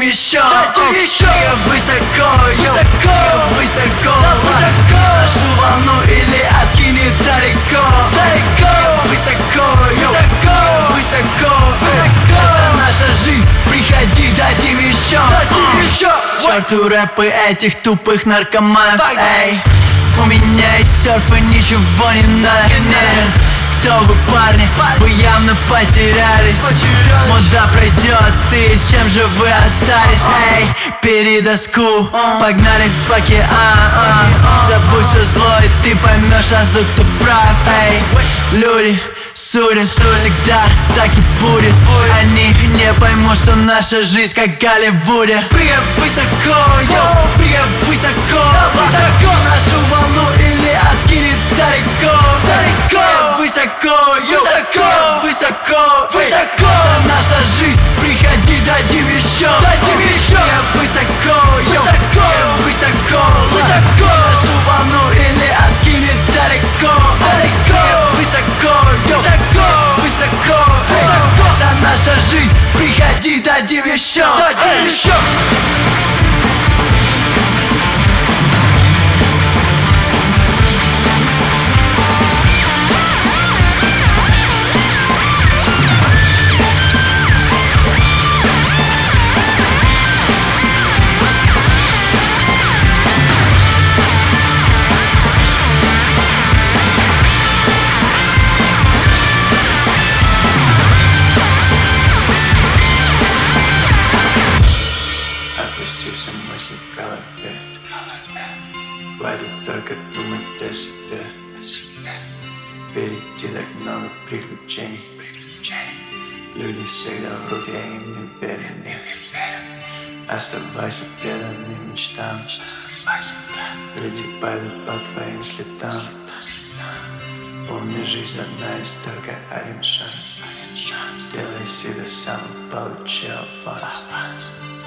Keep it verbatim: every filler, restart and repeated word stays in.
еще, дайте еще. Прыгай высоко, йо, Высоко. прыгай высоко, Да, высоко. нашу волну или откинет далеко, Далеко. Высоко, йо, Высоко. высоко, Высоко. это наша жизнь, приходи, дадим еще, Дадим еще. Черту рэпы этих тупых наркоманов, Факт. эй. У меня есть серф и ничего не надо, нет. Кто вы, парни? Вы явно потерялись. Потерялись. Мода пройдет, и с чем же вы остались? Эй, бери доску, погнали в океан. Забудь все зло, и ты поймешь разок, кто прав. Эй, люди судят, всегда так и будет. Они не поймут, что наша жизнь как в Голливуде. Прыгай высоко, йо, прыгай высоко, высоко. нашу волну или откинет далеко, Далеко. Высоко, йо, Высоко. высоко, Высоко. это наша жизнь, приходи, дадим еще, Дадим еще. Прыгай высоко, йо, Высоко. высоко, Высоко. нашу волну или откинет далеко, Далеко. Высоко, йо, Высоко. высоко, эй, Высоко. это наша жизнь, приходи, дадим еще, Дадим еще. Опустился мысли в голове. Хватит только думать о себе. Впереди так много приключений. Люди всегда врут, я им не верю. Оставайся преданным мечтам. Люди пойдут по твоим следам. Помни, жизнь одна, есть только один шанс. Сделай себе сам, получи аванс.